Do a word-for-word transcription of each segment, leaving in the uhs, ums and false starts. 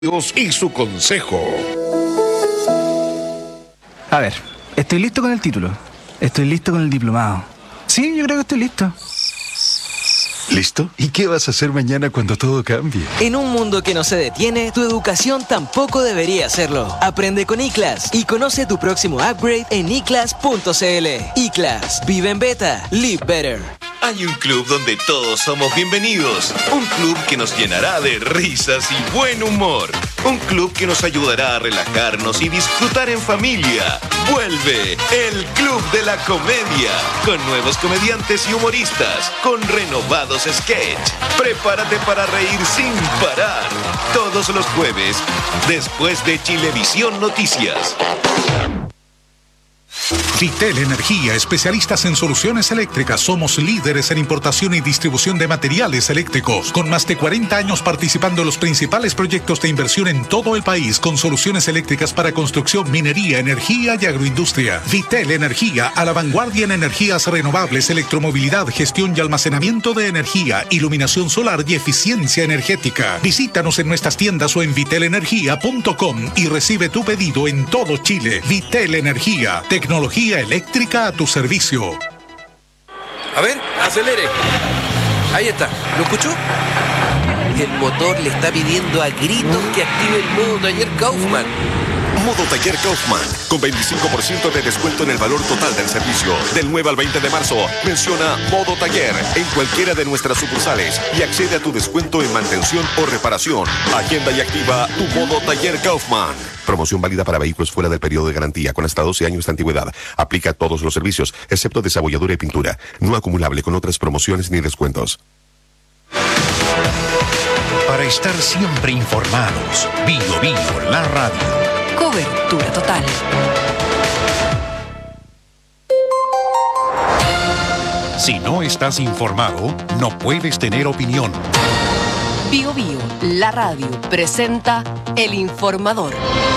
y su consejo. A ver, estoy listo con el título. Estoy listo con el diplomado. Sí, yo creo que estoy listo. ¿Listo? ¿Y qué vas a hacer mañana cuando todo cambie? En un mundo que no se detiene, tu educación tampoco debería hacerlo. Aprende con iClass y conoce tu próximo upgrade en i class punto c l. iClass. Vive en beta. Live better. Hay un club donde todos somos bienvenidos. Un club que nos llenará de risas y buen humor. Un club que nos ayudará a relajarnos y disfrutar en familia. Vuelve el Club de la Comedia. Con nuevos comediantes y humoristas. Con renovados sketch. Prepárate para reír sin parar. Todos los jueves, después de Chilevisión Noticias. Vitel Energía, especialistas en soluciones eléctricas. Somos líderes en importación y distribución de materiales eléctricos. Con más de cuarenta años participando en los principales proyectos de inversión en todo el país, con soluciones eléctricas para construcción, minería, energía y agroindustria. Vitel Energía, a la vanguardia en energías renovables, electromovilidad, gestión y almacenamiento de energía, iluminación solar y eficiencia energética. Visítanos en nuestras tiendas o en vitel energía punto com y recibe tu pedido en todo Chile. Vitel Energía, tecnología eléctrica a tu servicio. A ver, acelere. Ahí está, ¿lo escuchó? El motor le está pidiendo a gritos que active el modo taller Kaufman. Modo Taller Kaufman, con veinticinco por ciento de descuento en el valor total del servicio. Del nueve al veinte de marzo, menciona Modo Taller en cualquiera de nuestras sucursales y accede a tu descuento en mantención o reparación. Agenda y activa tu Modo Taller Kaufman. Promoción válida para vehículos fuera del periodo de garantía, con hasta doce años de antigüedad. Aplica a todos los servicios, excepto desabolladura y pintura. No acumulable con otras promociones ni descuentos. Para estar siempre informados, Bio Bio, la radio. Cobertura total. Si no estás informado, no puedes tener opinión. Bio Bio, la radio, presenta El Informador.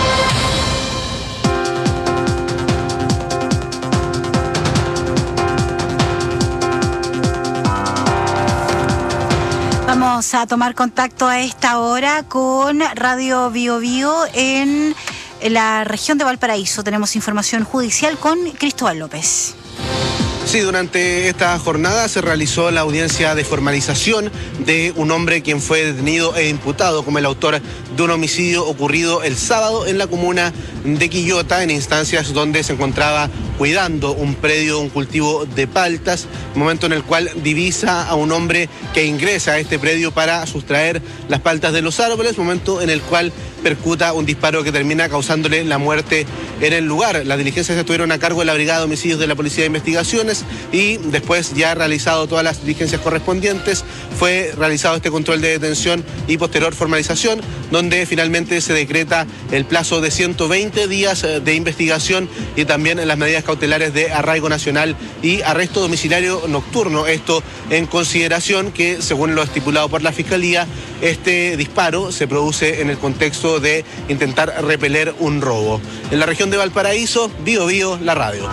Vamos a tomar contacto a esta hora con Radio Bio Bio en la región de Valparaíso. Tenemos información judicial con Cristóbal López. Sí, durante esta jornada se realizó la audiencia de formalización de un hombre quien fue detenido e imputado como el autor de un homicidio ocurrido el sábado en la comuna de Quillota, en instancias donde se encontraba cuidando un predio, un cultivo de paltas, momento en el cual divisa a un hombre que ingresa a este predio para sustraer las paltas de los árboles, momento en el cual percuta un disparo que termina causándole la muerte en el lugar. Las diligencias estuvieron a cargo de la Brigada de Homicidios de la Policía de Investigaciones y después, ya realizado todas las diligencias correspondientes, fue realizado este control de detención y posterior formalización, donde finalmente se decreta el plazo de ciento veinte días de investigación y también las medidas cautelares de arraigo nacional y arresto domiciliario nocturno. Esto en consideración que, según lo estipulado por la Fiscalía, este disparo se produce en el contexto de intentar repeler un robo. En la región de Valparaíso, Bio Bio, la radio.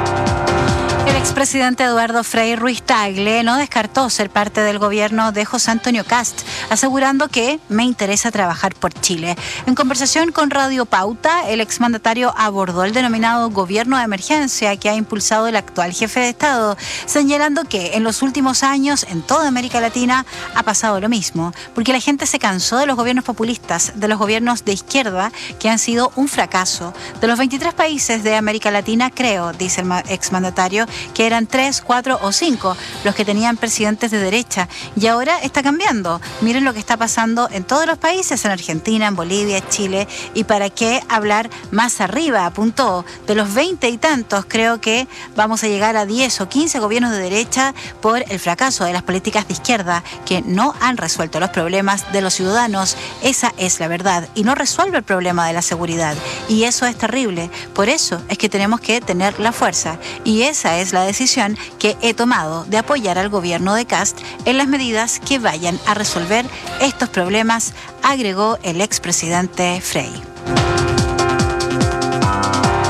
El expresidente Eduardo Frei Ruiz Tagle no descartó ser parte del gobierno de José Antonio Kast, asegurando que me interesa trabajar por Chile. En conversación con Radio Pauta, el exmandatario abordó el denominado gobierno de emergencia que ha impulsado el actual jefe de Estado, señalando que en los últimos años en toda América Latina ha pasado lo mismo, porque la gente se cansó de los gobiernos populistas, de los gobiernos de izquierda que han sido un fracaso. De los veintitrés países de América Latina, creo, dice el exmandatario, que eran tres, cuatro o cinco los que tenían presidentes de derecha, y ahora está cambiando. Miren lo que está pasando en todos los países, en Argentina, en Bolivia, Chile, y para qué hablar más arriba, apuntó. De los veinte y tantos, creo que vamos a llegar a diez o quince gobiernos de derecha por el fracaso de las políticas de izquierda que no han resuelto los problemas de los ciudadanos. Esa es la verdad, y no resuelve el problema de la seguridad, y eso es terrible. Por eso es que tenemos que tener la fuerza, y esa es la decisión que he tomado de apoyar al gobierno de Kast en las medidas que vayan a resolver estos problemas, agregó el expresidente Frei.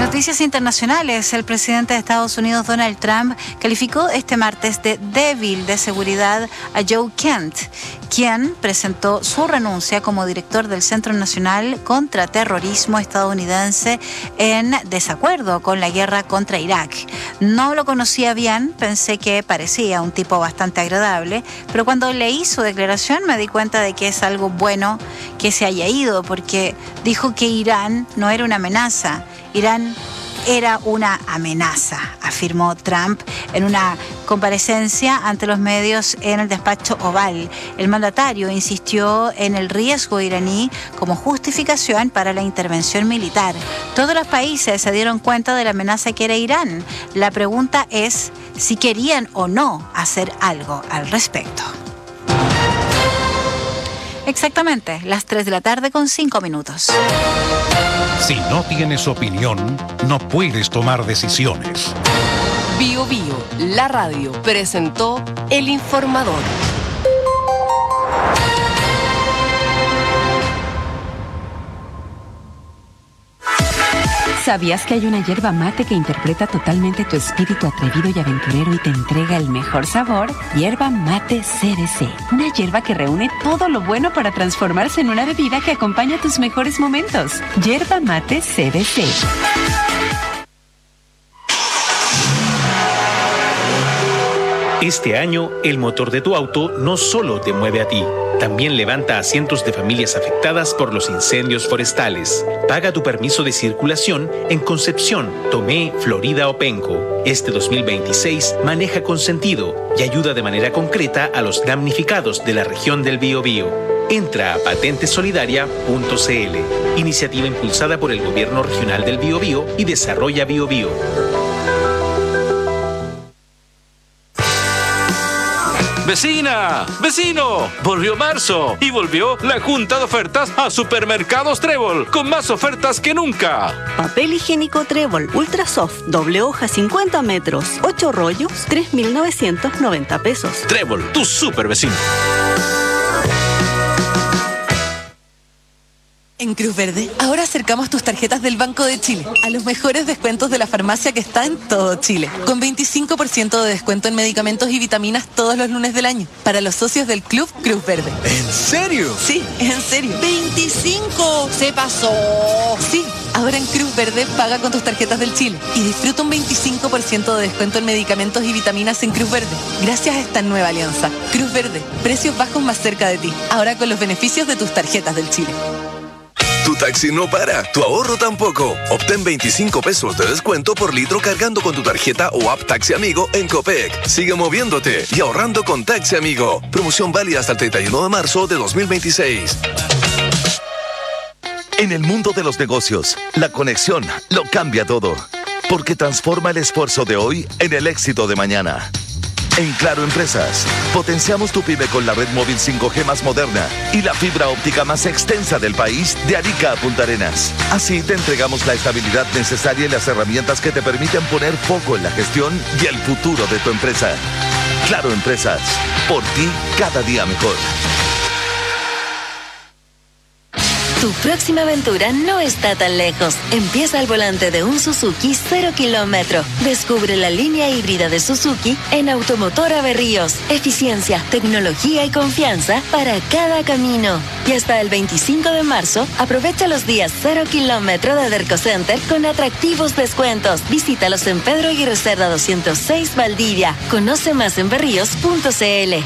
Noticias internacionales. El presidente de Estados Unidos, Donald Trump, calificó este martes de débil de seguridad a Joe Kent, quien presentó su renuncia como director del Centro Nacional contra Terrorismo estadounidense en desacuerdo con la guerra contra Irak. No lo conocía bien, pensé que parecía un tipo bastante agradable, pero cuando leí su declaración me di cuenta de que es algo bueno que se haya ido, porque dijo que Irán no era una amenaza. Irán era una amenaza, afirmó Trump en una comparecencia ante los medios en el despacho Oval. El mandatario insistió en el riesgo iraní como justificación para la intervención militar. Todos los países se dieron cuenta de la amenaza que era Irán. La pregunta es si querían o no hacer algo al respecto. Exactamente, las tres de la tarde con cinco minutos. Si no tienes opinión, no puedes tomar decisiones. Bio Bio, la radio, presentó El Informador. ¿Sabías que hay una yerba mate que interpreta totalmente tu espíritu atrevido y aventurero y te entrega el mejor sabor? Yerba Mate C B C. Una yerba que reúne todo lo bueno para transformarse en una bebida que acompaña tus mejores momentos. Yerba Mate C B C. Este año, el motor de tu auto no solo te mueve a ti, también levanta a cientos de familias afectadas por los incendios forestales. Paga tu permiso de circulación en Concepción, Tomé, Florida o Penco. Este dos mil veintiséis maneja con sentido y ayuda de manera concreta a los damnificados de la región del Biobío. Entra a patente solidaria punto c l, iniciativa impulsada por el Gobierno Regional del Biobío y Desarrolla Biobío. ¡Vecina! ¡Vecino! Volvió marzo y volvió la junta de ofertas a Supermercados Trébol, con más ofertas que nunca. Papel higiénico Trébol Ultra Soft, doble hoja cincuenta metros, ocho rollos, tres mil novecientos noventa pesos. Trébol, tu super vecino. En Cruz Verde, ahora acercamos tus tarjetas del Banco de Chile a los mejores descuentos de la farmacia que está en todo Chile, con veinticinco por ciento de descuento en medicamentos y vitaminas todos los lunes del año, para los socios del Club Cruz Verde. ¿En serio? Sí, en serio. ¡veinticinco! ¡Se pasó! Sí, ahora en Cruz Verde paga con tus tarjetas del Chile y disfruta un veinticinco por ciento de descuento en medicamentos y vitaminas en Cruz Verde, gracias a esta nueva alianza. Cruz Verde, precios bajos más cerca de ti, ahora con los beneficios de tus tarjetas del Chile. Tu taxi no para, tu ahorro tampoco. Obtén veinticinco pesos de descuento por litro cargando con tu tarjeta o app Taxi Amigo en Copec. Sigue moviéndote y ahorrando con Taxi Amigo. Promoción válida hasta el treinta y uno de marzo de dos mil veintiséis. En el mundo de los negocios, la conexión lo cambia todo, porque transforma el esfuerzo de hoy en el éxito de mañana. En Claro Empresas, potenciamos tu pyme con la red móvil cinco G más moderna y la fibra óptica más extensa del país, de Arica a Punta Arenas. Así te entregamos la estabilidad necesaria y las herramientas que te permiten poner foco en la gestión y el futuro de tu empresa. Claro Empresas, por ti cada día mejor. Tu próxima aventura no está tan lejos. Empieza al volante de un Suzuki cero kilómetro. Descubre la línea híbrida de Suzuki en Automotora Berríos. Eficiencia, tecnología y confianza para cada camino. Y hasta el veinticinco de marzo, aprovecha los días cero kilómetro de Derco Center con atractivos descuentos. Visítalos en Pedro Aguirre Cerda doscientos seis Valdivia. Conoce más en berríos punto c l.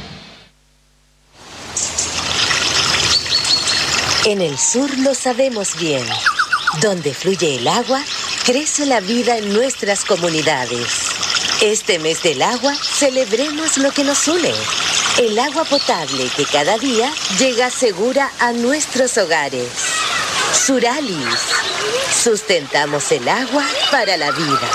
En el sur lo sabemos bien. Donde fluye el agua, crece la vida en nuestras comunidades. Este mes del agua, celebremos lo que nos une. El agua potable que cada día llega segura a nuestros hogares. Suralis. Sustentamos el agua para la vida.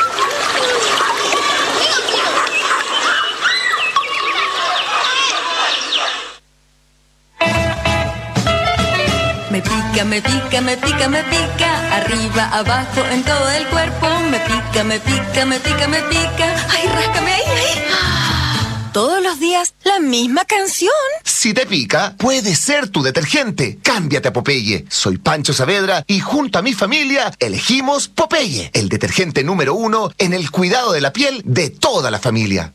Me pica, me pica, me pica, me pica, arriba, abajo, en todo el cuerpo. Me pica, me pica, me pica, me pica. Ay, ráscame ahí, ahí. todos los días la misma canción. Si te pica, puede ser tu detergente. Cámbiate a Popeye. Soy Pancho Saavedra y junto a mi familia elegimos Popeye, el detergente número uno en el cuidado de la piel de toda la familia.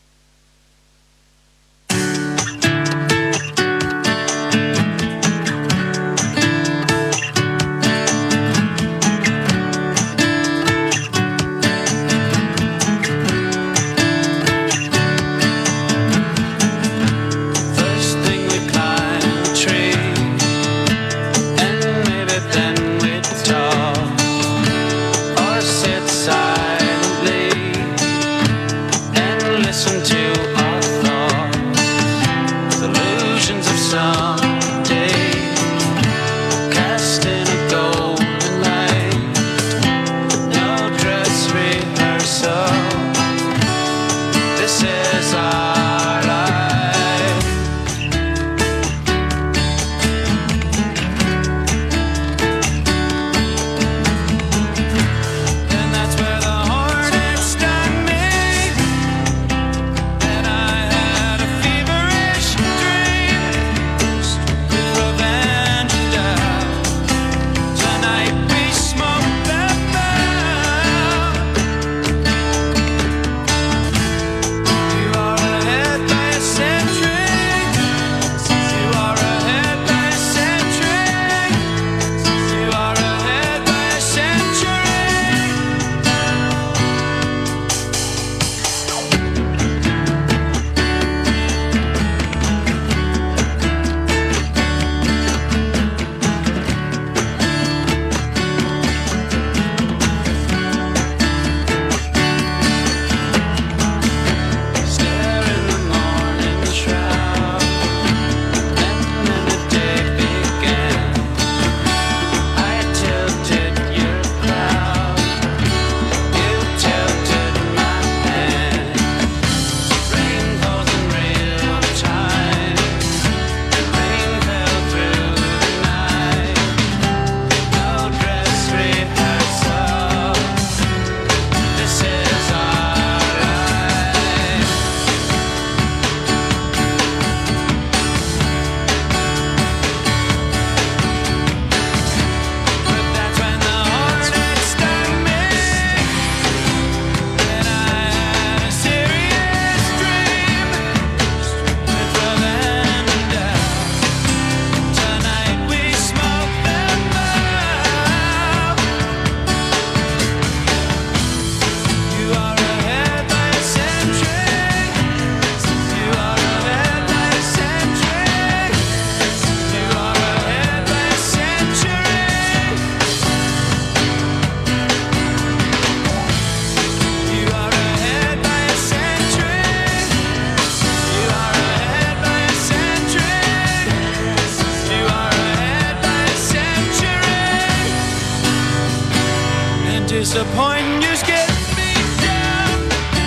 Disappointing you scared me down.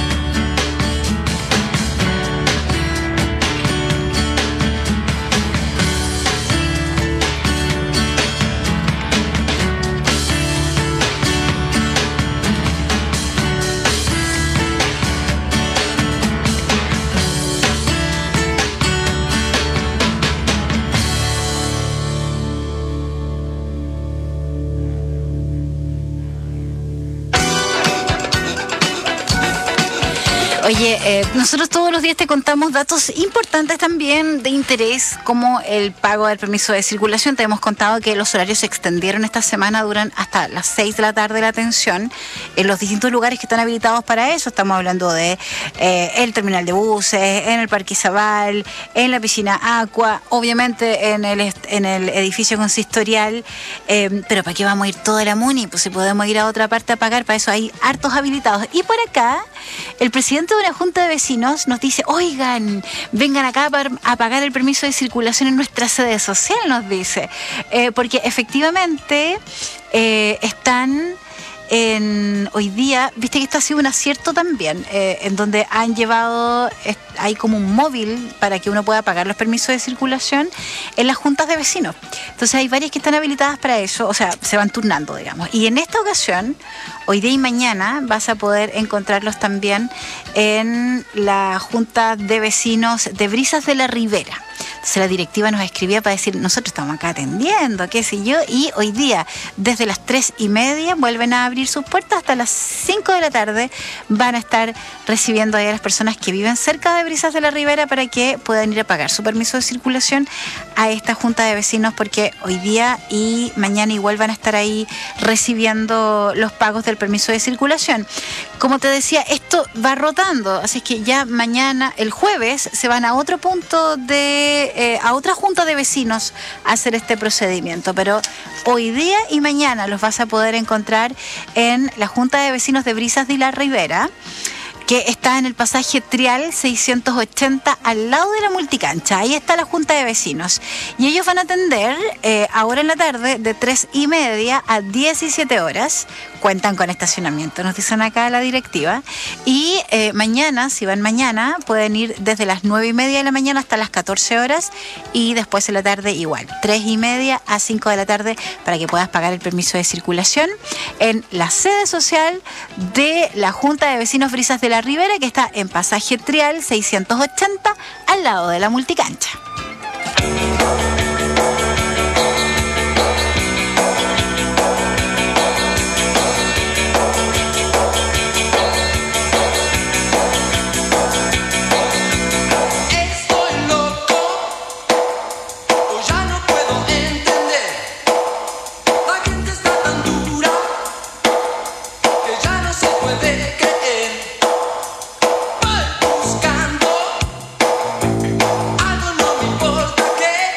Oye, eh, nosotros todos los días te contamos datos importantes también de interés, como el pago del permiso de circulación. Te hemos contado que los horarios se extendieron esta semana, duran hasta las seis de la tarde la atención en los distintos lugares que están habilitados para eso. Estamos hablando de eh, el terminal de buses, en el Parque Izabal, en la piscina Aqua, obviamente en el, en el edificio consistorial. Eh, pero ¿para qué vamos a ir toda la MUNI? Pues si podemos ir a otra parte a pagar, para eso hay hartos habilitados. Y por acá, el presidente de una junta de vecinos nos dice, oigan, vengan acá a pagar el permiso de circulación en nuestra sede social, nos dice, eh, porque efectivamente eh, están en, hoy día, viste que esto ha sido un acierto también, eh, en donde han llevado, eh, hay como un móvil para que uno pueda pagar los permisos de circulación en las juntas de vecinos. Entonces hay varias que están habilitadas para eso, o sea, se van turnando, digamos. Y en esta ocasión, hoy día y mañana, vas a poder encontrarlos también en la junta de vecinos de Brisas de la Ribera. Entonces la directiva nos escribía para decir, nosotros estamos acá atendiendo, qué sé yo, y hoy día, desde las tres y media, vuelven a abrir sus puertas hasta las cinco de la tarde. Van a estar recibiendo ahí a las personas que viven cerca de Brisas de la Ribera para que puedan ir a pagar su permiso de circulación a esta junta de vecinos, porque hoy día y mañana igual van a estar ahí recibiendo los pagos del permiso de circulación. Como te decía, esto va rotando, así que ya mañana, el jueves, se van a otro punto de Eh, a otra junta de vecinos a hacer este procedimiento, pero hoy día y mañana los vas a poder encontrar en la junta de vecinos de Brisas de la Ribera, que está en el pasaje Trial seiscientos ochenta, al lado de la multicancha. Ahí está la junta de vecinos. Y ellos van a atender eh, ahora en la tarde de tres y media a diecisiete horas. Cuentan con estacionamiento, nos dicen acá la directiva. Y eh, mañana, si van mañana, pueden ir desde las nueve y media de la mañana hasta las catorce horas. Y después en la tarde igual, tres y media a cinco de la tarde, para que puedas pagar el permiso de circulación en la sede social de la Junta de Vecinos Brisas de la Ribera, que está en pasaje Trial seiscientos ochenta, al lado de la multicancha. Algo no me importa que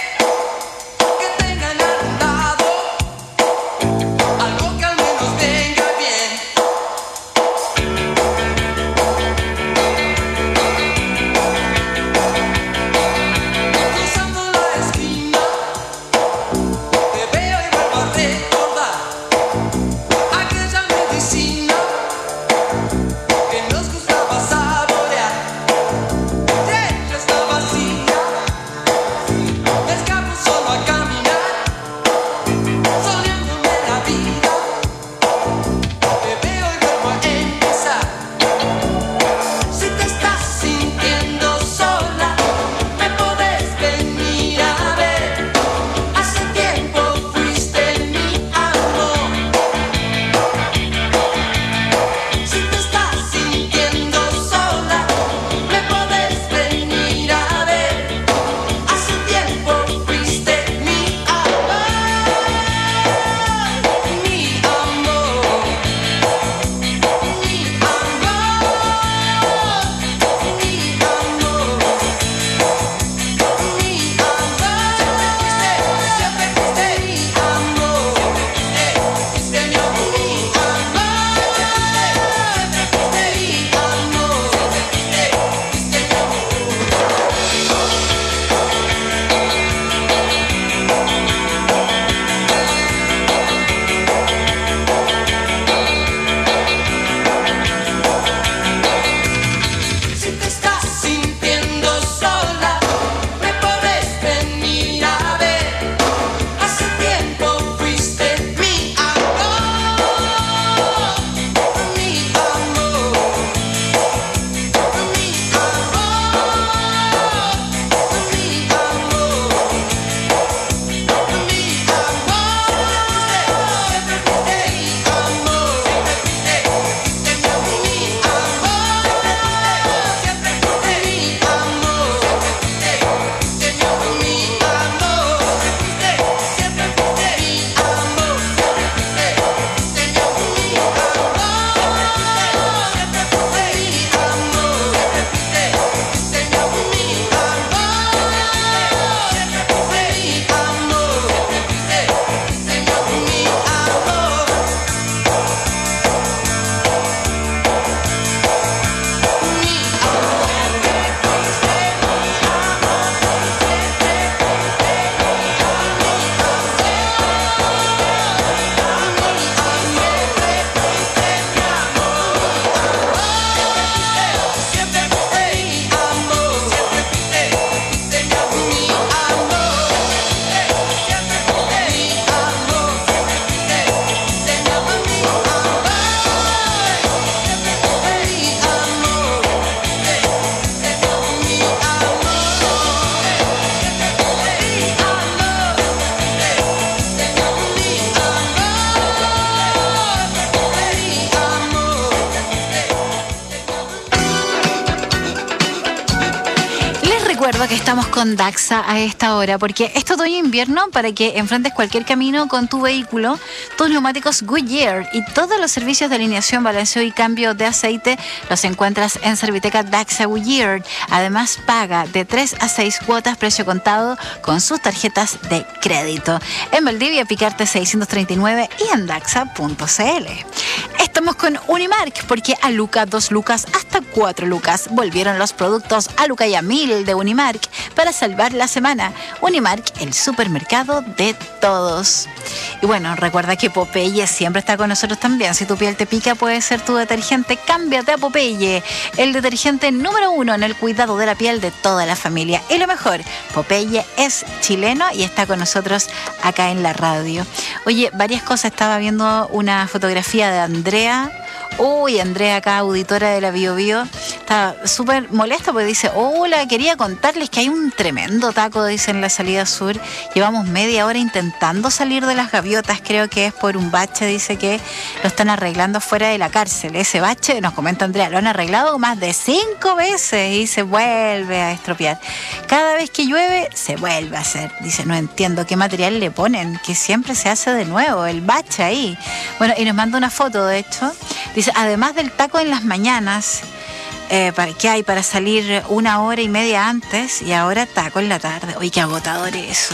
recuerdo que estamos con Daxa a esta hora, porque es otoño-invierno para que enfrentes cualquier camino con tu vehículo. Tus neumáticos Goodyear y todos los servicios de alineación, balanceo y cambio de aceite los encuentras en Serviteca Daxa Goodyear. Además, paga de tres a seis cuotas, precio contado, con sus tarjetas de crédito. En Valdivia, Picarte seiscientos treinta y nueve y en daxa punto c l. Estamos con Unimark, porque a Luca, dos lucas, hasta cuatro lucas. Volvieron los productos a Luca y a mil de Unimark para salvar la semana. Unimark, el supermercado de todos. Y bueno, recuerda que Popeye siempre está con nosotros también. Si tu piel te pica, puede ser tu detergente. Cámbiate a Popeye, el detergente número uno en el cuidado de la piel de toda la familia. Y lo mejor, Popeye es chileno y está con nosotros acá en la radio. Oye, varias cosas. Estaba viendo una fotografía de Andrea. Uy, Andrea acá, auditora de la Bio Bio, está súper molesta porque dice: hola, quería contarles que hay un tremendo taco, dice, en la salida sur. Llevamos media hora intentando salir de las gaviotas, creo que es por un bache, dice que lo están arreglando fuera de la cárcel. Ese bache, nos comenta Andrea, lo han arreglado más de cinco veces y se vuelve a estropear. Cada vez que llueve, se vuelve a hacer. Dice, no entiendo qué material le ponen, que siempre se hace de nuevo, el bache ahí. Bueno, y nos manda una foto, de hecho. Dice, además del taco en las mañanas, eh, ¿qué hay para salir una hora y media antes? Y ahora taco en la tarde. Uy, qué agotador eso.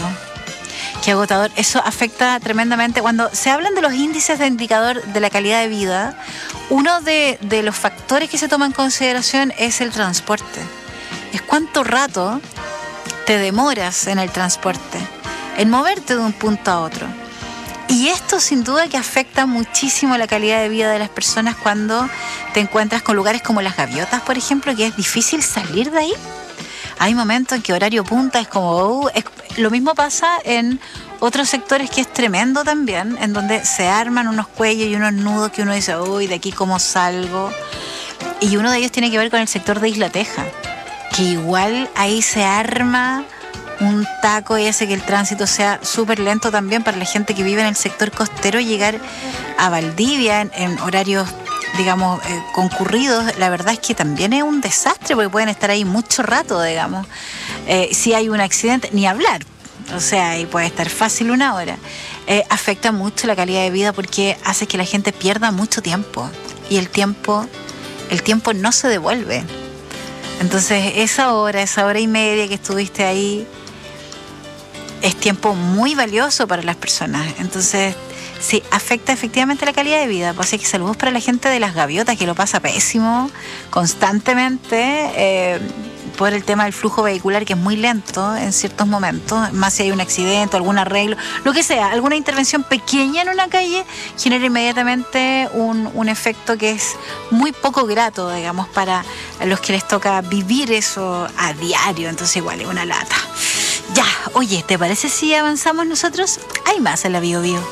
Qué agotador. Eso afecta tremendamente. Cuando se hablan de los índices de indicador de la calidad de vida, uno de, de los factores que se toma en consideración es el transporte. Es cuánto rato te demoras en el transporte, en moverte de un punto a otro. Y esto sin duda que afecta muchísimo la calidad de vida de las personas cuando te encuentras con lugares como las gaviotas, por ejemplo, que es difícil salir de ahí. Hay momentos en que horario punta es como... Uh, es, lo mismo pasa en otros sectores que es tremendo también, en donde se arman unos cuellos y unos nudos que uno dice, uy, de aquí cómo salgo. Y uno de ellos tiene que ver con el sector de Isla Teja, que igual ahí se arma un taco y hace que el tránsito sea súper lento también para la gente que vive en el sector costero. Llegar a Valdivia en, en horarios, digamos, eh, concurridos, la verdad es que también es un desastre porque pueden estar ahí mucho rato, digamos. Eh, si hay un accidente, ni hablar. O sea, ahí puede estar fácil una hora. Eh, afecta mucho la calidad de vida porque hace que la gente pierda mucho tiempo. Y el tiempo, el tiempo no se devuelve. Entonces, esa hora, esa hora y media que estuviste ahí, es tiempo muy valioso para las personas. Entonces, sí, afecta efectivamente la calidad de vida. Pues así que saludos para la gente de las gaviotas, que lo pasa pésimo constantemente eh, por el tema del flujo vehicular, que es muy lento en ciertos momentos. Más si hay un accidente, algún arreglo, lo que sea, alguna intervención pequeña en una calle genera inmediatamente un, un efecto que es muy poco grato, digamos, para los que les toca vivir eso a diario. Entonces, igual es una lata. Ya, oye, ¿te parece si avanzamos nosotros? Hay más en la Bio Bio.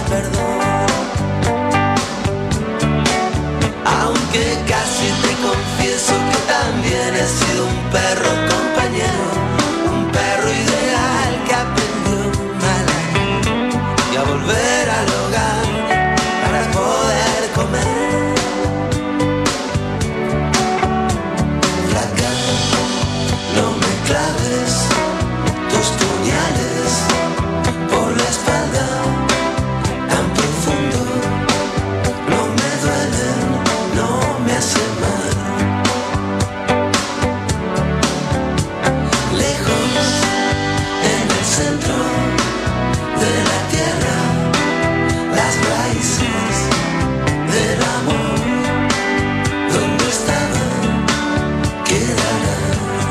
Aunque casi te confío. perro compañero, un perro ideal que aprendió mal y a volver al hogar para poder comer. Flaca, no me claves tus puñales por la espalda tan profundo, no me duelen, no me hacen mal. Lejos, en el centro de la tierra, las raíces del amor, donde estaban, quedarán.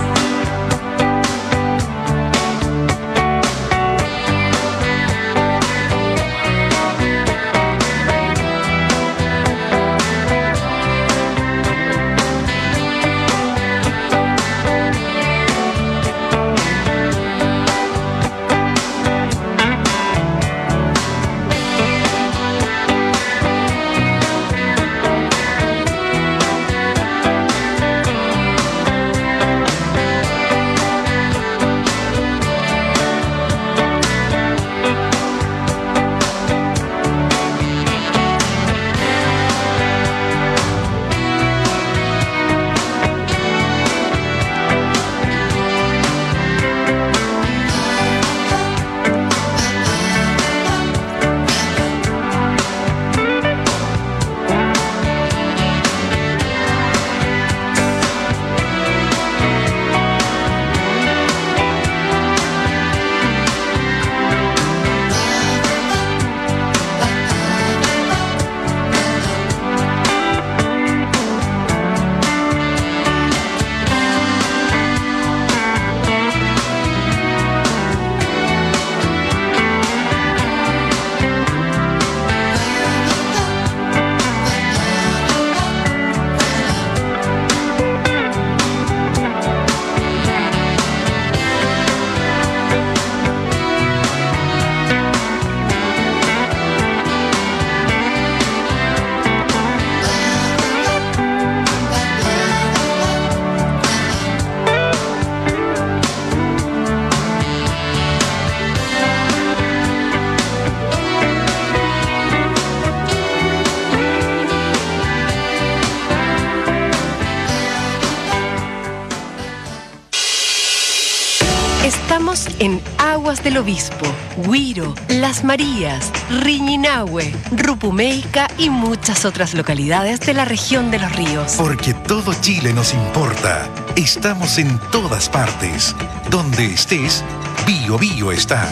Estamos en Aguas del Obispo, Huiro, Las Marías, Riñinahue, Rupumeica y muchas otras localidades de la región de los ríos. Porque todo Chile nos importa. Estamos en todas partes. Donde estés, Bio Bio está.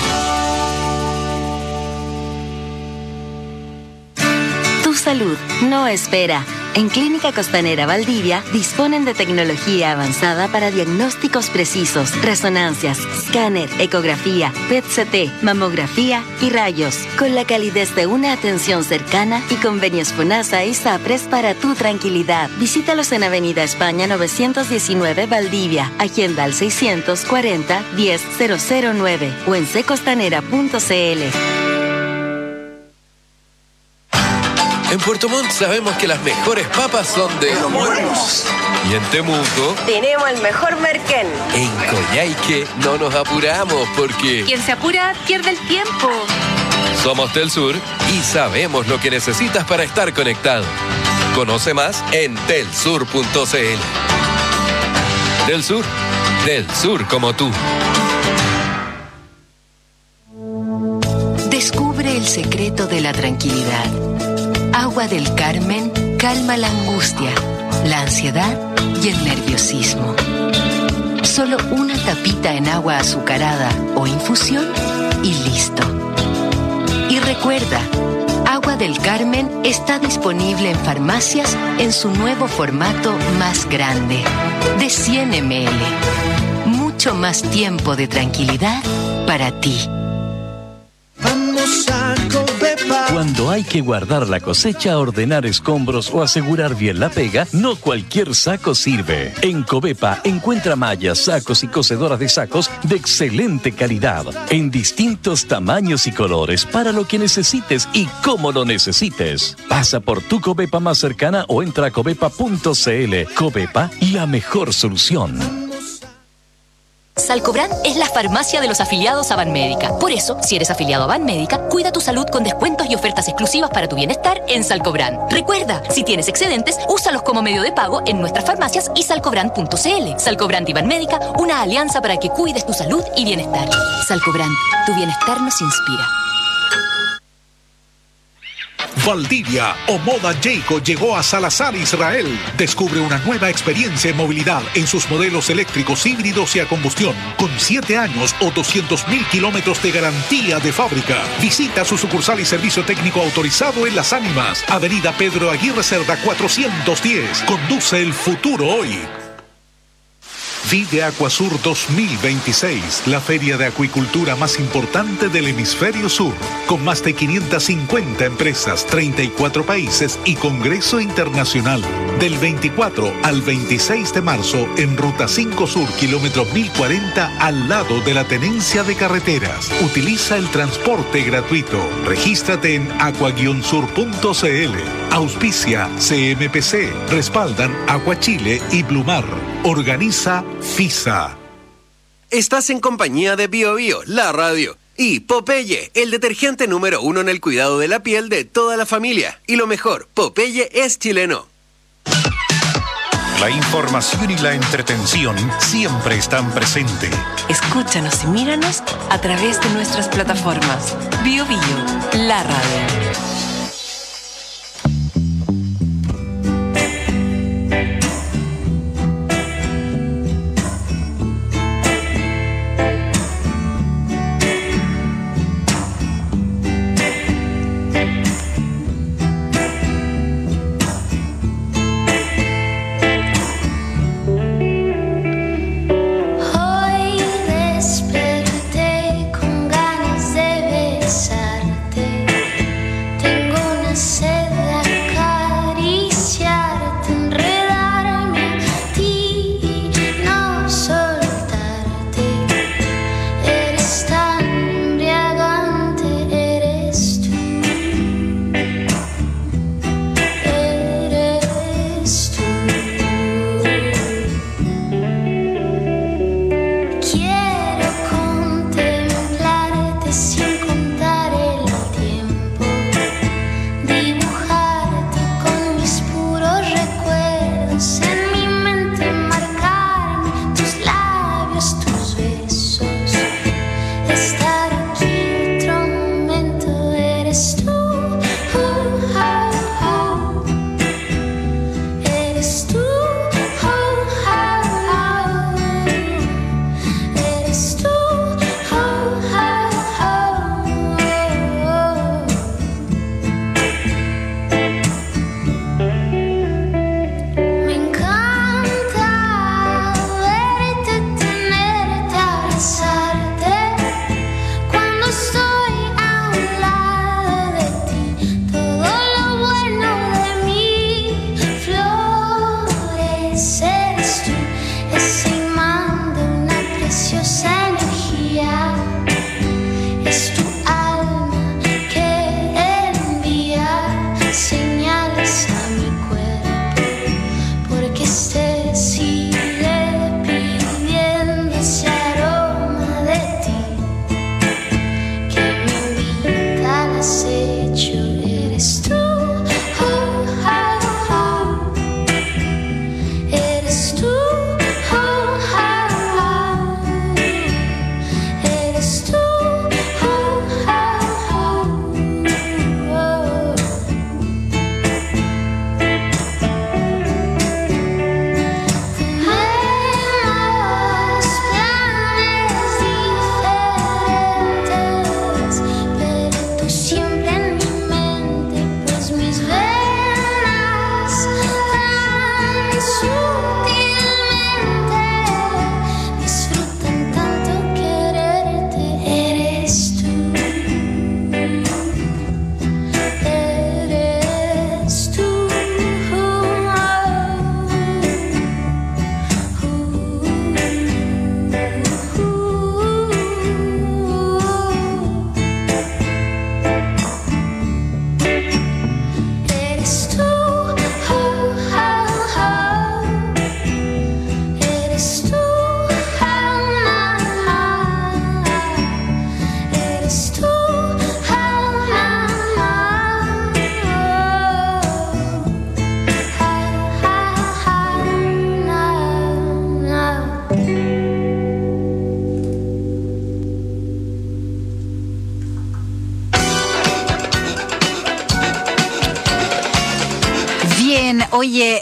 Tu salud no espera. En Clínica Costanera Valdivia disponen de tecnología avanzada para diagnósticos precisos, resonancias, escáner, ecografía, P E T C T, mamografía y rayos, con la calidez de una atención cercana y convenios FONASA y SAPRES para tu tranquilidad. Visítalos en Avenida España novecientos diecinueve Valdivia, agenda al seiscientos cuarenta diez cero cero nueve o en c costanera punto c l. En Puerto Montt sabemos que las mejores papas son de Los Buenos. Y en Temuco tenemos el mejor merquén. En Coyhaique no nos apuramos porque Quien se apura pierde el tiempo. somos Telsur y sabemos lo que necesitas para estar conectado. Conoce más en telsur punto c l. Telsur, del sur como tú. Descubre el secreto de la tranquilidad. Agua del Carmen calma la angustia, la ansiedad y el nerviosismo. Solo una tapita en agua azucarada o infusión y listo. Y recuerda, Agua del Carmen está disponible en farmacias en su nuevo formato más grande, de cien mililitros. Mucho más tiempo de tranquilidad para ti. Vamos a Covepa. Cuando hay que guardar la cosecha, ordenar escombros o asegurar bien la pega, no cualquier saco sirve. En Covepa encuentra mallas, sacos y cosedoras de sacos de excelente calidad, en distintos tamaños y colores, para lo que necesites y cómo lo necesites. Pasa por tu Covepa más cercana o entra a covepa punto c l. Covepa, la mejor solución. Salcobran es la farmacia de los afiliados a Banmédica. Por eso, si eres afiliado a Banmédica, cuida tu salud con descuentos y ofertas exclusivas para tu bienestar en Salcobran. Recuerda, si tienes excedentes, úsalos como medio de pago en nuestras farmacias y salcobran punto c l. Salcobran y Banmédica, una alianza para que cuides tu salud y bienestar. Salcobran, tu bienestar nos inspira. Valdivia o Moda Jayco llegó a Salazar, Israel. Descubre una nueva experiencia en movilidad en sus modelos eléctricos híbridos y a combustión, con siete años o doscientos mil kilómetros de garantía de fábrica. Visita su sucursal y servicio técnico autorizado en Las Ánimas, Avenida Pedro Aguirre Cerda cuatrocientos diez. Conduce el futuro hoy. Vive Acuasur dos mil veintiséis, la feria de acuicultura más importante del hemisferio sur, con más de quinientas cincuenta empresas, treinta y cuatro países y congreso internacional. Del veinticuatro al veintiséis de marzo en Ruta cinco Sur, kilómetro mil cuarenta, al lado de la Tenencia de Carreteras. Utiliza el transporte gratuito. Regístrate en aqua guion sur punto c l. Auspicia C M P C. Respaldan Acuachile y Blumar. Organiza FISA. Estás en compañía de Bio Bio, la radio. Y Popeye, el detergente número uno en el cuidado de la piel de toda la familia. Y lo mejor, Popeye es chileno. La información y la entretención siempre están presentes. Escúchanos y míranos a través de nuestras plataformas. Bio Bio, la radio. Tengo Oye,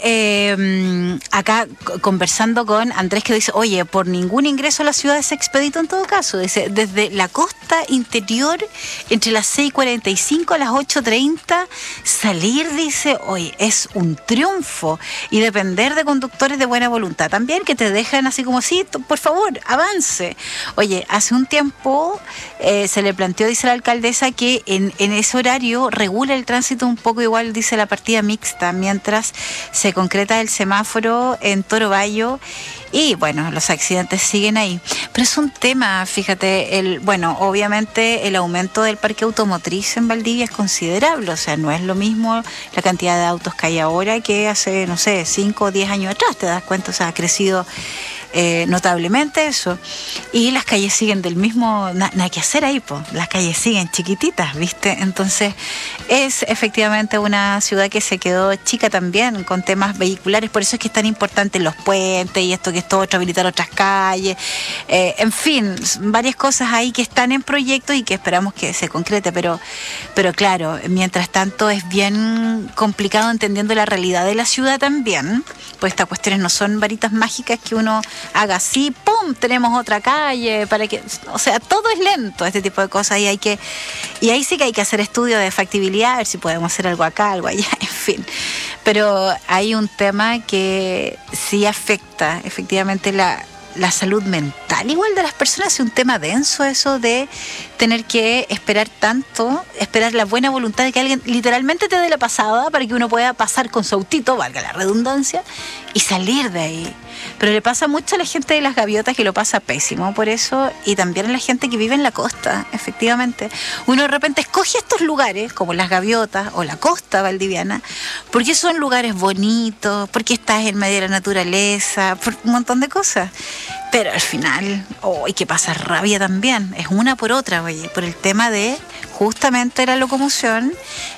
eh, acá conversando con Andrés que dice, oye, por ningún ingreso a la ciudad es expedito en todo caso. Dice, desde la costa interior, entre las seis cuarenta y cinco a las ocho treinta, salir, dice, oye, es un triunfo. Y depender de conductores de buena voluntad también, que te dejan así como, sí, por favor, avance. Oye, hace un tiempo eh, se le planteó, dice la alcaldesa, que en, en ese horario regula el tránsito un poco igual, dice la partida mixta, mientras se concreta el semáforo en Toro Bayo. Y bueno, los accidentes siguen ahí. Pero es un tema, fíjate, el bueno, obviamente el aumento del parque automotriz en Valdivia es considerable. O sea, no es lo mismo la cantidad de autos que hay ahora que hace, no sé, cinco o diez años atrás. ¿Te das cuenta? O sea, ha crecido eh, notablemente eso. Y las calles siguen del mismo... Nada na que hacer ahí, po. Las calles siguen chiquititas, ¿viste? Entonces, es efectivamente una ciudad que se quedó chica también con temas vehiculares. Por eso es que es tan importante los puentes y esto que esto otro, habilitar otras calles, eh, en fin, varias cosas ahí que están en proyecto y que esperamos que se concrete, pero, pero claro, mientras tanto es bien complicado entendiendo la realidad de la ciudad también, pues estas cuestiones no son varitas mágicas que uno haga así, ¡pum!, tenemos otra calle, para que, o sea, todo es lento, este tipo de cosas, y hay que, y ahí sí que hay que hacer estudios de factibilidad, a ver si podemos hacer algo acá, algo allá, en fin. Pero hay un tema que sí afecta efectivamente la, la salud mental igual de las personas. Es un tema denso eso de tener que esperar tanto, esperar la buena voluntad de que alguien literalmente te dé la pasada para que uno pueda pasar con su autito, valga la redundancia, y salir de ahí. Pero le pasa mucho a la gente de las gaviotas, que lo pasa pésimo por eso, y también a la gente que vive en la costa, efectivamente. Uno de repente escoge estos lugares, como las gaviotas o la costa valdiviana, porque son lugares bonitos, porque estás en medio de la naturaleza, por un montón de cosas. Pero al final, oh, hay que pasar rabia también, es una por otra, oye, por el tema de justamente la locomoción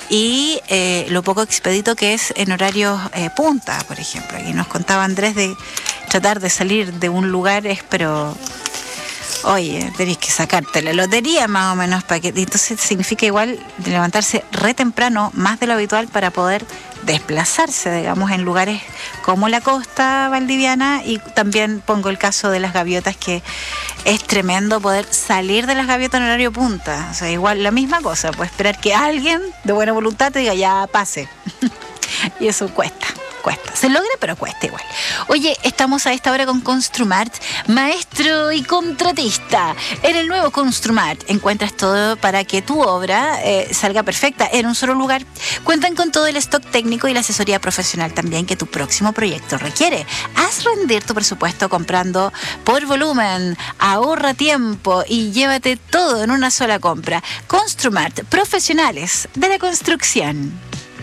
y eh, lo poco expedito que es en horarios eh, punta, por ejemplo. Y nos contaba Andrés de tratar de salir de un lugar, es pero... Oye, tenés que sacarte la lotería más o menos para que... Entonces significa igual levantarse re temprano, más de lo habitual, para poder desplazarse, digamos, en lugares como la costa valdiviana. Y también pongo el caso de las gaviotas, que es tremendo poder salir de las gaviotas en horario punta. O sea, igual la misma cosa, pues esperar que alguien de buena voluntad te diga ya pase. Y eso cuesta. Cuesta. Se logra, pero cuesta igual. Oye, estamos a esta hora con Construmart, maestro y contratista. En el nuevo Construmart encuentras todo para que tu obra eh, salga perfecta en un solo lugar. Cuentan con todo el stock técnico y la asesoría profesional también que tu próximo proyecto requiere. Haz rendir tu presupuesto comprando por volumen, ahorra tiempo y llévate todo en una sola compra. Construmart, profesionales de la construcción.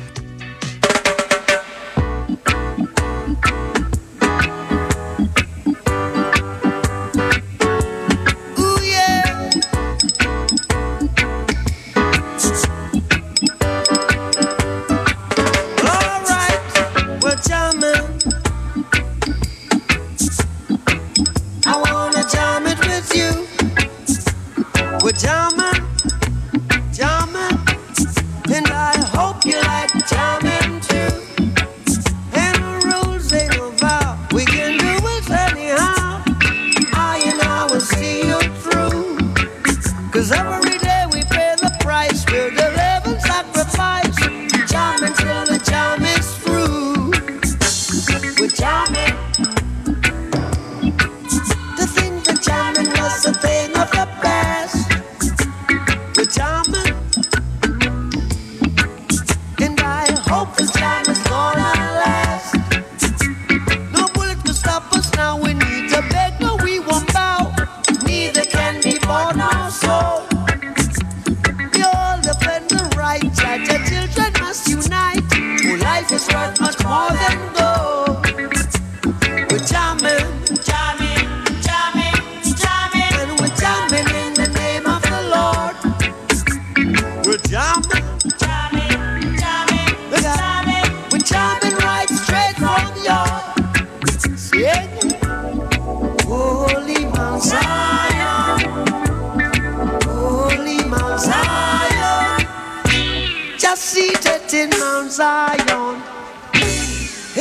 Jamming, jamming, and I hope you like jamming too. And the rules ain't no vow, we can do it anyhow. I and I will see you through. Cause every day we pay the price, we'll deliver and sacrifice. Jamming till the jam is through. We're jamming. To think that jamming was a thing of the past. Jamming, and I hope this jam is gonna last. No bullet to stop us now. We need to beg, no, we won't bow. Neither can be born nor soul. We all defend the right. Judge, our children must unite. For life is worth much more than gold. We're jamming, jamming, jamming, jamming, and we're jamming in the name of the Lord. We're jamming, jamming, jamming, we're jamming, we're jamming right straight from your singing. Holy Mount Zion, Holy Mount Zion, just seated in Mount Zion.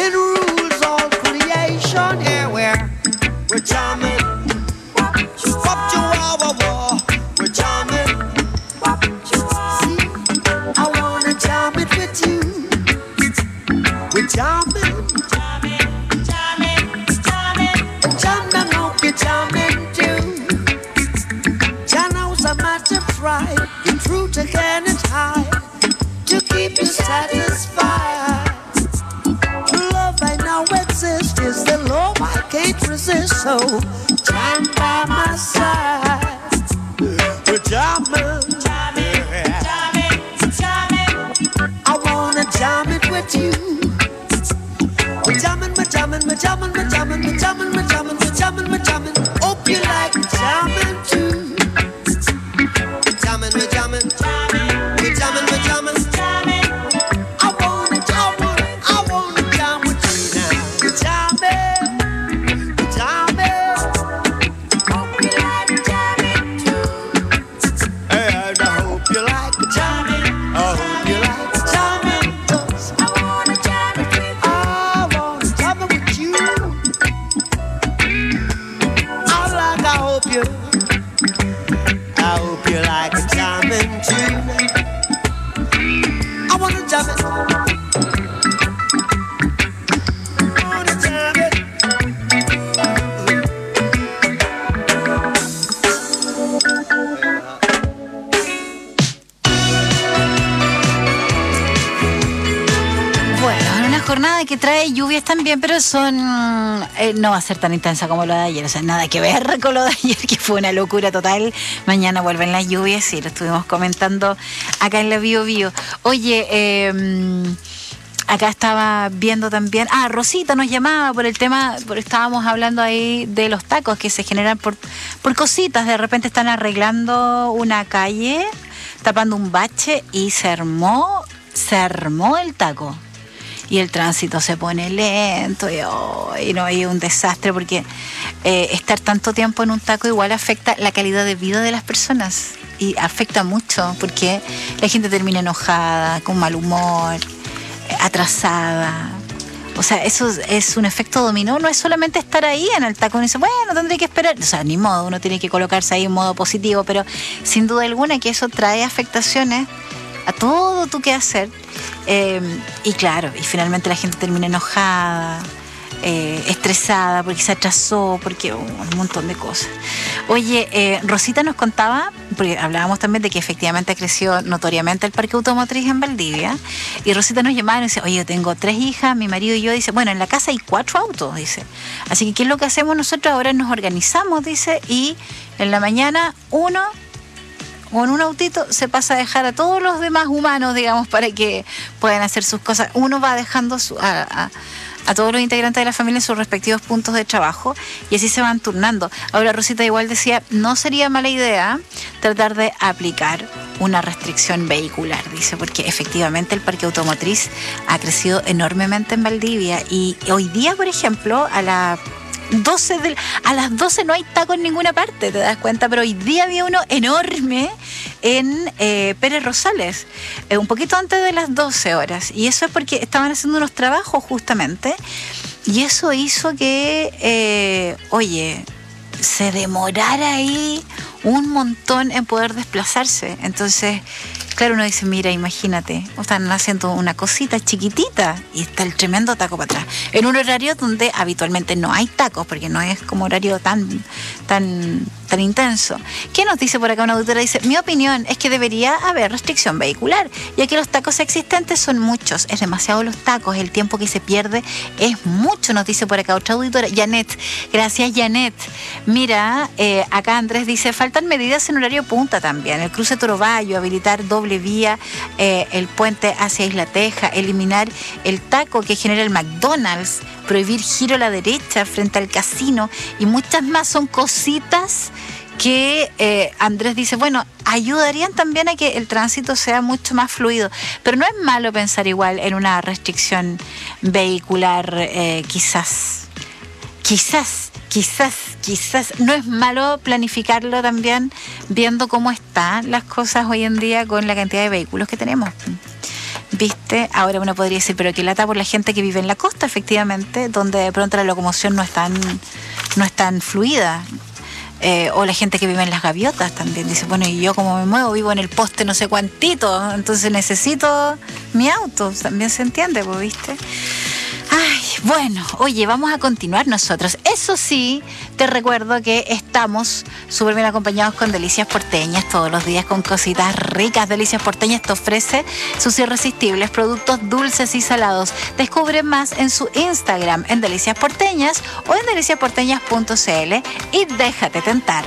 a matter pride. Your truth again is high to keep you satisfied. Love I now exist is the love I can't resist. So stand by my side. We're jamming, jamming, jamming, jamming. I wanna jam it with you. We're jamming, we're jamming, we're jamming, we're jamming, we're jamming, we're jamming, we're jamming, we're jamming. Hope you like jamming too. We're jamming, we're jamming, we're jamming, we're jamming, jamming. I wanna, I wanna, I wanna jam with you now. We're jamming, we're jamming. Hope you like jamming too. And I hope you like jamming. I hope you like jamming. 'Cause I wanna jam it with you. I wanna jam it with you. I like, I hope you, I hope you like jamming too. I wanna jam it. I wanna jam it. Bueno, en una jornada que trae lluvias también, pero son eh, no va a ser tan intensa como lo de ayer, o sea, nada que ver con lo de ayer, que fue una locura total. Mañana vuelven las lluvias y lo estuvimos comentando acá en la Bio Bio. Oye, eh, acá estaba viendo también, ah, Rosita nos llamaba por el tema, porque estábamos hablando ahí de los tacos que se generan por, por cositas. De repente están arreglando una calle, tapando un bache y se armó, se armó el taco. Y el tránsito se pone lento y, oh, y no hay un desastre porque eh, estar tanto tiempo en un taco igual afecta la calidad de vida de las personas y afecta mucho porque la gente termina enojada, con mal humor, atrasada. O sea, eso es un efecto dominó, no es solamente estar ahí en el taco y dice, bueno, tendré que esperar. O sea, ni modo, uno tiene que colocarse ahí en modo positivo, pero sin duda alguna que eso trae afectaciones a todo tu quehacer. Eh, y claro, y finalmente la gente termina enojada, eh, estresada porque se atrasó, porque oh, un montón de cosas. Oye, eh, Rosita nos contaba, porque hablábamos también de que efectivamente creció notoriamente el parque automotriz en Valdivia, y Rosita nos llamaba y nos dice, oye, yo tengo tres hijas, mi marido y yo, dice, bueno, en la casa hay cuatro autos, dice, así que ¿qué es lo que hacemos nosotros? Ahora nos organizamos, dice, y en la mañana uno con un autito se pasa a dejar a todos los demás humanos, digamos, para que puedan hacer sus cosas. Uno va dejando su, a, a, a todos los integrantes de la familia en sus respectivos puntos de trabajo y así se van turnando. Ahora Rosita igual decía, no sería mala idea tratar de aplicar una restricción vehicular, dice, porque efectivamente el parque automotriz ha crecido enormemente en Valdivia y hoy día, por ejemplo, a la doce de, a las doce no hay taco en ninguna parte, te das cuenta, pero hoy día había uno enorme en eh, Pérez Rosales, eh, un poquito antes de las doce horas, y eso es porque estaban haciendo unos trabajos justamente, y eso hizo que, eh, oye, se demorara ahí un montón en poder desplazarse. Entonces, claro, uno dice, mira, imagínate, están haciendo una cosita chiquitita y está el tremendo taco para atrás. En un horario donde habitualmente no hay tacos, porque no es como horario tan, tan, tan intenso. ¿Qué nos dice por acá una auditora? Dice, mi opinión es que debería haber restricción vehicular, ya que los tacos existentes son muchos, es demasiado los tacos, el tiempo que se pierde es mucho, nos dice por acá otra auditora, Janet. Gracias, Janet. Mira, eh, acá Andrés dice, faltan medidas en horario punta también, el cruce Toroballo, habilitar doble vía, eh, el puente hacia Isla Teja, eliminar el taco que genera el McDonald's, prohibir giro a la derecha frente al casino y muchas más. Son cositas que eh, Andrés dice, bueno, ayudarían también a que el tránsito sea mucho más fluido, pero no es malo pensar igual en una restricción vehicular, eh, quizás, quizás Quizás, quizás no es malo planificarlo también viendo cómo están las cosas hoy en día con la cantidad de vehículos que tenemos. ¿Viste? Ahora uno podría decir, pero qué lata por la gente que vive en la costa, efectivamente, donde de pronto la locomoción no es tan, no es tan fluida. Eh, o la gente que vive en las gaviotas también dice, bueno, y yo como me muevo, vivo en el poste no sé cuantito, entonces necesito mi auto, también se entiende, pues, ¿viste? Ay, bueno, oye, vamos a continuar nosotros. Eso sí, te recuerdo que estamos súper bien acompañados con Delicias Porteñas todos los días con cositas ricas. Delicias Porteñas te ofrece sus irresistibles productos dulces y salados. Descubre más en su Instagram en Delicias Porteñas o en delicias porteñas punto c l y déjate tentar.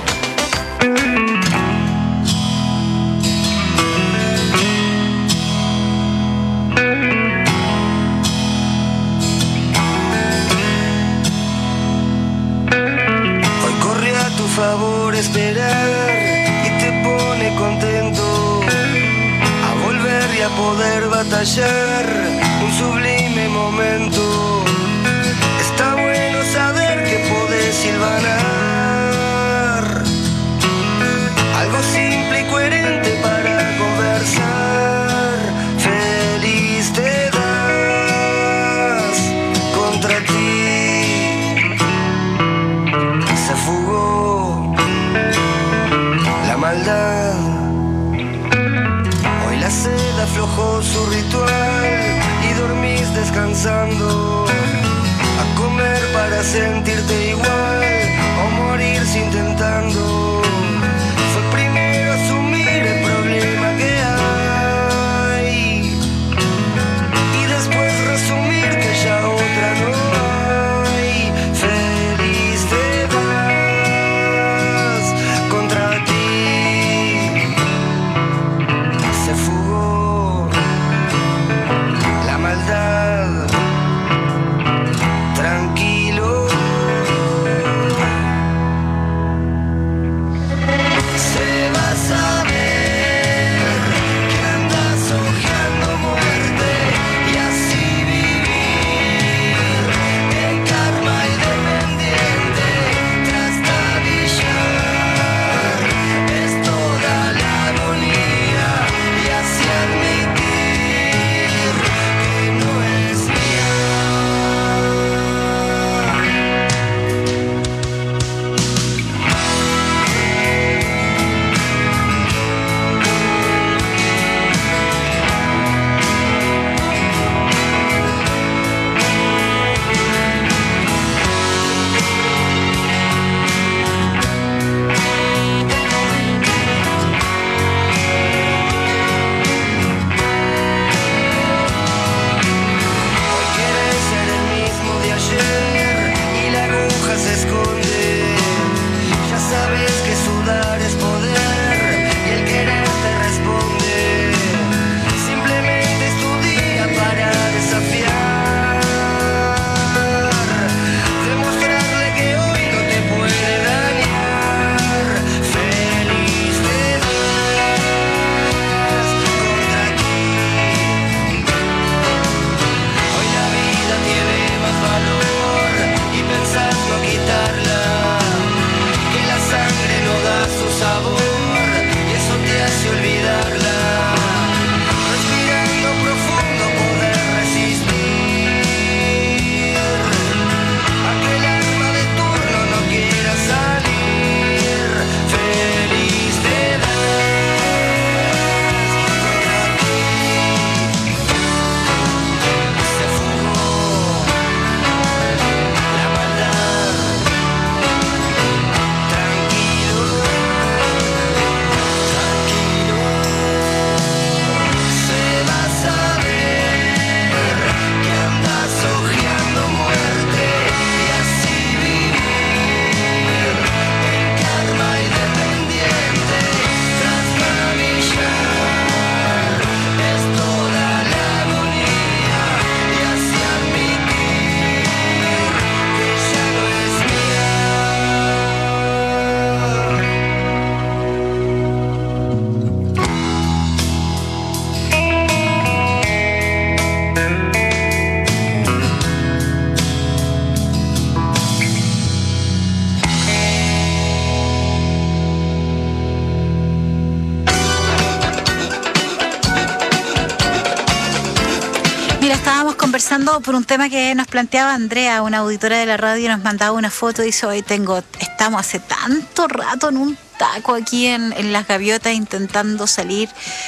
Favor esperar y te pone contento a volver y a poder batallar un sublime momento. Está bueno saber que podés silbanar algo simple y coherente para conversar. Feliz te das contra ti, se fugó la maldad. Hoy la sed aflojó su ritual y dormís descansando. A comer para sentirte igual o morirse intentando. Fue primero asumir el problema que hay y después resumir que ya otra no hay. Feliz te das contra ti, se fugó la maldad. Tranquilo, se va a saber que andas ojeando muerte y así vivir en karma independiente, trastabillar es toda la agonía y así admitir que no es mía. Hoy quieres ser el mismo de ayer y la aguja se esconde. Ya sabes que sudar es poder y el querer te responde. Simplemente es tu día para desafiar, demostrarle que hoy no te puede dañar. Feliz te das contra ti. Hoy la vida tiene más valor y pensás no quitarla, que la sangre no da su sabor y eso te hace olvidarla. Respirando profundo poder resistir a que el alma de turno no quiera salir. Feliz te das contra ti, se fugó la maldad. Tranquilo, tranquilo, se va a saber que andas ojeando muerte y así vivir en karma independiente, trastabillar es toda la agonía y así admitir que ya no es mía. Mira, estábamos conversando por un tema que nos planteaba Andrea, una auditora de la radio, y nos mandaba una foto y dice: hoy tengo, estamos hace tanto rato en un taco aquí en, en Las Gaviotas intentando salir.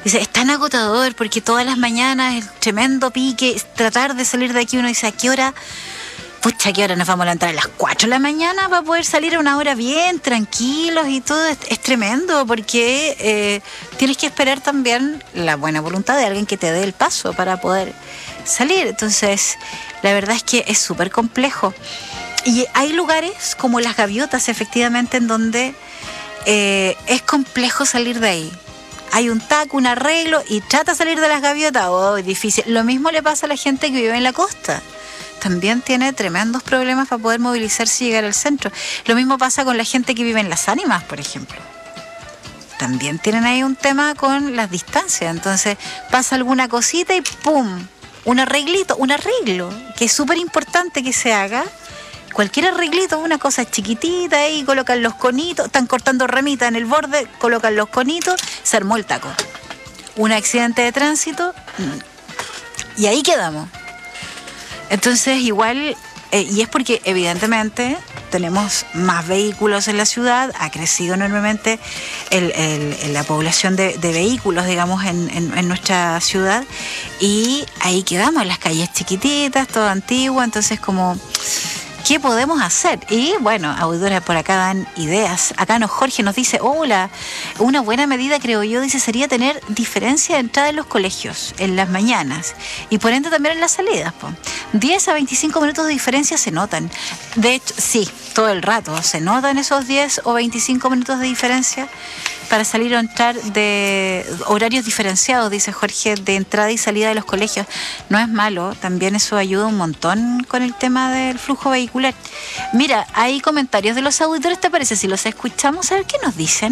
Dice, es tan agotador porque todas las mañanas el tremendo pique, tratar de salir de aquí, uno dice, ¿a qué hora? Pucha, ¿a qué hora nos vamos a levantar? A las cuatro de la mañana para poder salir a una hora bien, tranquilos y todo. Es, es tremendo porque eh, tienes que esperar también la buena voluntad de alguien que te dé el paso para poder salir. Entonces, la verdad es que es súper complejo. Y hay lugares como las Gaviotas, efectivamente, en donde eh, es complejo salir de ahí. Hay un taco, un arreglo y trata de salir de las Gaviotas. Oh, es difícil. Lo mismo le pasa a la gente que vive en la costa. También tiene tremendos problemas para poder movilizarse y llegar al centro. Lo mismo pasa con la gente que vive en Las Ánimas, por ejemplo. También tienen ahí un tema con las distancias. Entonces pasa alguna cosita y ¡pum! Un arreglito, un arreglo, que es súper importante que se haga. Cualquier arreglito, una cosa chiquitita ahí, colocan los conitos, están cortando ramitas en el borde, colocan los conitos, se armó el taco. Un accidente de tránsito y ahí quedamos. Entonces igual, eh, y es porque evidentemente tenemos más vehículos en la ciudad, ha crecido enormemente el, el, el, la población de, de vehículos, digamos, en, en, en nuestra ciudad, y ahí quedamos, en las calles chiquititas, todo antiguo, entonces como... ¿qué podemos hacer? Y bueno, auditores por acá dan ideas. Acá nos Jorge nos dice, hola, una buena medida creo yo, dice, sería tener diferencia de entrada en los colegios, en las mañanas, y por ende también en las salidas. Po. diez a veinticinco minutos de diferencia se notan. De hecho, sí, todo el rato, se notan esos diez o veinticinco minutos de diferencia para salir o entrar de horarios diferenciados, dice Jorge, de entrada y salida de los colegios. No es malo, también eso ayuda un montón con el tema del flujo vehicular. Mira, hay comentarios de los auditores, ¿te parece? Si los escuchamos, a ver qué nos dicen.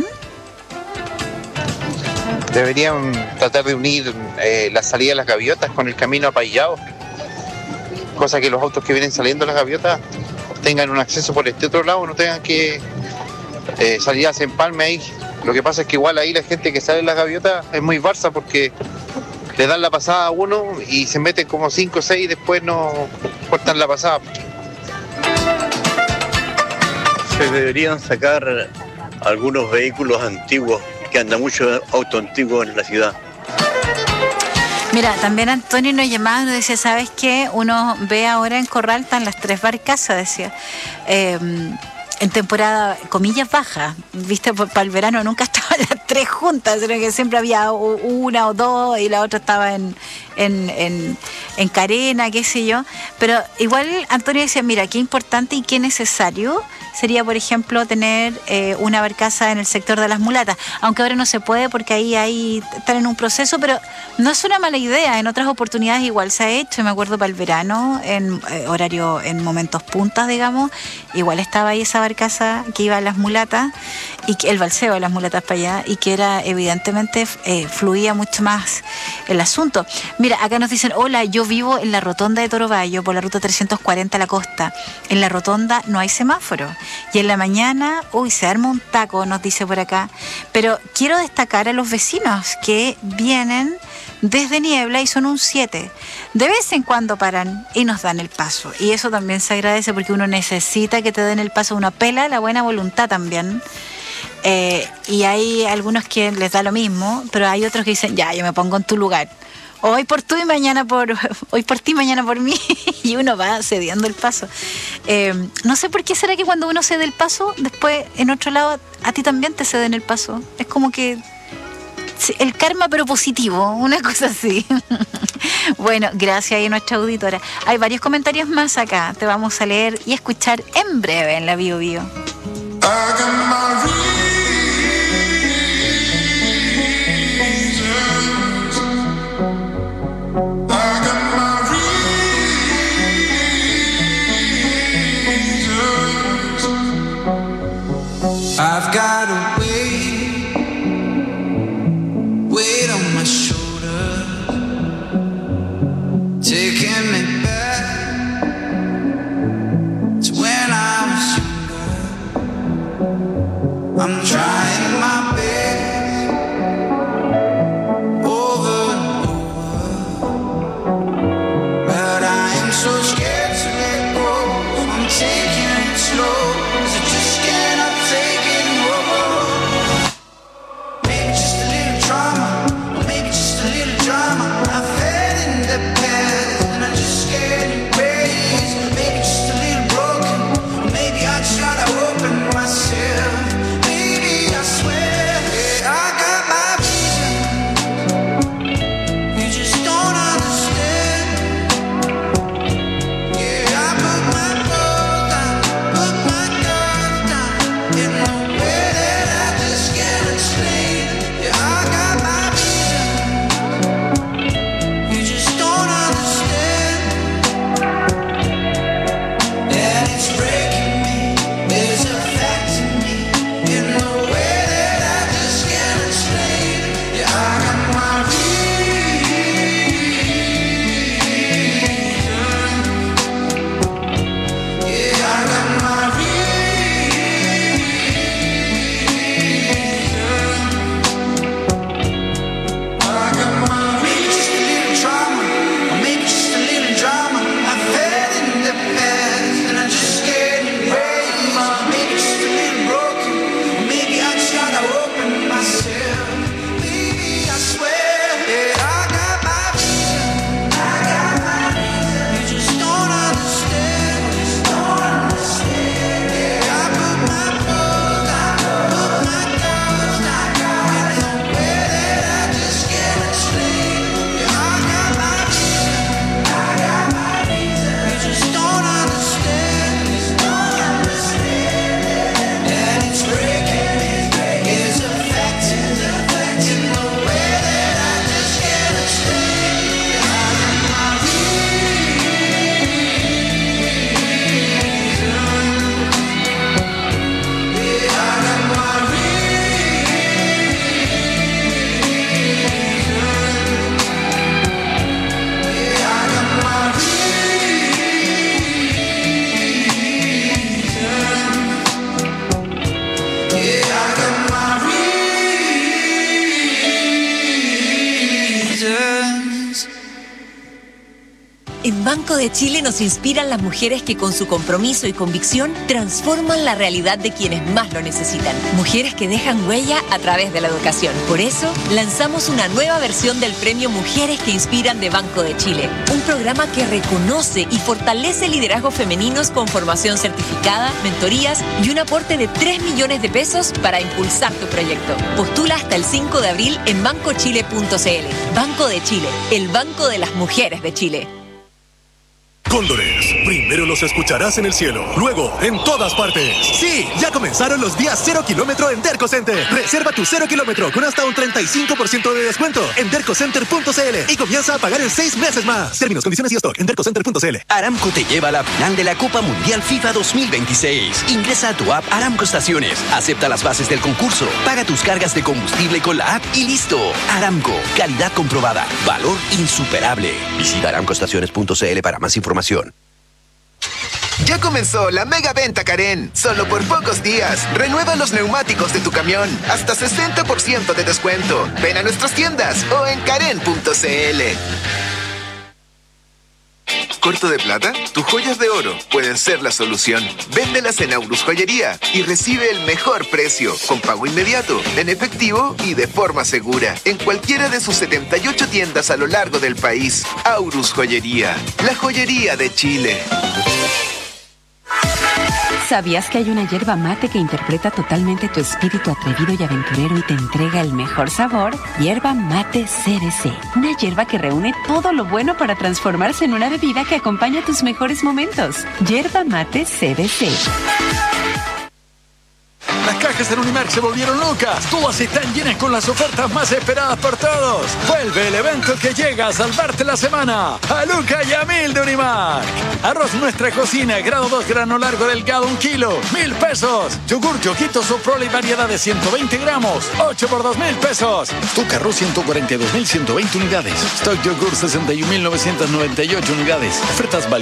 Deberían tratar de unir eh, la salida de las Gaviotas con el camino a Payao, cosa que los autos que vienen saliendo de las Gaviotas tengan un acceso por este otro lado, no tengan que eh, salir hacia Empalme ahí. Lo que pasa es que igual ahí la gente que sale en las Gaviotas es muy barça porque le dan la pasada a uno y se meten como cinco o seis y después no cortan la pasada. Se deberían sacar algunos vehículos antiguos, que anda mucho auto antiguo en la ciudad. Mira, también Antonio nos llamaba y nos decía, ¿sabes qué? Uno ve ahora en Corral, están las tres barcazas, decía. Eh, en temporada, comillas, baja, viste, para el verano nunca estaban las tres juntas, sino que siempre había una o dos y la otra estaba en, en, en, en Carena, qué sé yo. Pero igual Antonio decía, mira, qué importante y qué necesario sería, por ejemplo, tener eh, una barcaza en el sector de las mulatas, aunque ahora no se puede porque ahí, ahí están en un proceso, pero no es una mala idea. En otras oportunidades igual se ha hecho, me acuerdo para el verano, en eh, horario, en momentos puntas, digamos, igual estaba ahí esa barcaza que iba a las mulatas, y que, el balseo de las mulatas para allá, y que era, evidentemente, eh, fluía mucho más el asunto. Mira, acá nos dicen, hola, yo vivo en la rotonda de Torobayo, por la ruta trescientos cuarenta a la costa. En la rotonda no hay semáforo. Y en la mañana, uy, se arma un taco, nos dice por acá. Pero quiero destacar a los vecinos que vienen desde Niebla y son un siete. De vez en cuando paran y nos dan el paso. Y eso también se agradece porque uno necesita que te den el paso. Uno apela a la buena voluntad también. Eh, y hay algunos que les da lo mismo, pero hay otros que dicen, ya, yo me pongo en tu lugar. Hoy por tú y mañana por... Hoy por ti, mañana por mí. Y uno va cediendo el paso. Eh, no sé por qué será que cuando uno cede el paso, después en otro lado a ti también te ceden el paso. Es como que... el karma pero positivo, una cosa así. Bueno, gracias a nuestra auditora. Hay varios comentarios más acá. Te vamos a leer y escuchar en breve en la Bio Bio. I've got a weight, weight on my shoulder, taking me back to when I was younger. En Banco de Chile nos inspiran las mujeres que con su compromiso y convicción transforman la realidad de quienes más lo necesitan. Mujeres que dejan huella a través de la educación. Por eso, lanzamos una nueva versión del premio Mujeres que Inspiran de Banco de Chile. Un programa que reconoce y fortalece liderazgos femeninos con formación certificada, mentorías y un aporte de tres millones de pesos para impulsar tu proyecto. Postula hasta el cinco de abril en banco chile punto c l. Banco de Chile, el banco de las mujeres de Chile. Cóndores, primero los escucharás en el cielo, luego en todas partes. Sí, ya comenzaron los días cero kilómetro en Derco Center. Reserva tu cero kilómetro con hasta un treinta y cinco por ciento de descuento en derco center punto c l y comienza a pagar en seis meses más. Términos, condiciones y stock en derco center punto c l. Aramco te lleva a la final de la Copa Mundial FIFA dos mil veintiséis. Ingresa a tu app Aramco Estaciones, acepta las bases del concurso, paga tus cargas de combustible con la app y listo. Aramco, calidad comprobada, valor insuperable. Visita aramco estaciones punto c l para más información. Ya comenzó la mega venta Karen. Solo por pocos días. Renueva los neumáticos de tu camión. Hasta sesenta por ciento de descuento. Ven a nuestras tiendas o en karen punto c l. ¿Corto de plata? Tus joyas de oro pueden ser la solución. Véndelas en Aurus Joyería y recibe el mejor precio, con pago inmediato, en efectivo y de forma segura, en cualquiera de sus setenta y ocho tiendas a lo largo del país. Aurus Joyería, la joyería de Chile. ¿Sabías que hay una yerba mate que interpreta totalmente tu espíritu atrevido y aventurero y te entrega el mejor sabor? Yerba Mate C D C. Una yerba que reúne todo lo bueno para transformarse en una bebida que acompaña tus mejores momentos. Yerba Mate C D C. Las cajas en Unimark se volvieron locas. Todas están llenas con las ofertas más esperadas por todos. Vuelve el evento que llega a salvarte la semana. A Luca y a Mil de Unimark. Arroz Nuestra Cocina, grado dos, grano largo delgado, un kilo, mil pesos. Yogur Yoguito Soprole y variedad de ciento veinte gramos, ocho por dos mil pesos. Stock arroz ciento cuarenta y dos mil ciento veinte unidades. Stock yogur sesenta y un mil novecientos noventa y ocho unidades. Ofertas válidas